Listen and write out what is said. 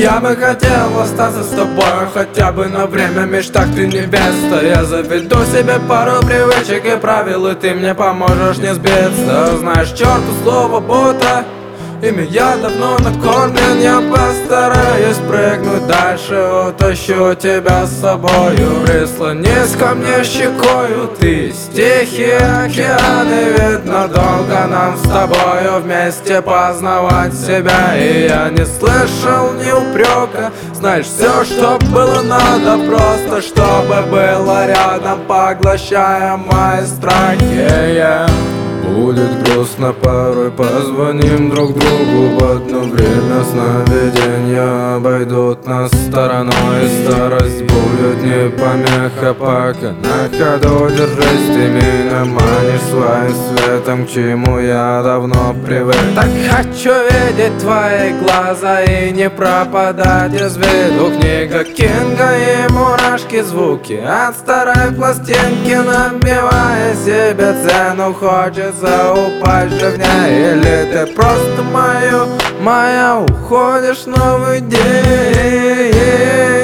Я бы хотел остаться с тобой хотя бы на время, в мечтах ты невеста. Я заведу себе пару привычек и правил, и ты мне поможешь не сбиться. Знаешь, черту слово будто ими я давно накормлен. Я постараюсь прыгнуть дальше, утащу тебя с собою. Прислонись ко мне щекою, ты стихи океаны. Ведь надолго нам с тобою вместе познавать себя. И я не слышал ни упрека, знаешь, все, что было надо, просто чтобы было рядом, поглощая мои страхи. Будет грустно порой, позвоним друг другу в одно время. Сновидения обойдут нас стороной, старость будет не помеха. Пока на ходу держись, ты меня манишь своим светом, к чему я давно привык. Так хочу видеть твои глаза и не пропадать из виду. Книга Кинга и мурашки, звуки от старой пластинки, набивая себе цену, хочется упасть же в ней. Или ты просто моя, уходишь в новый день.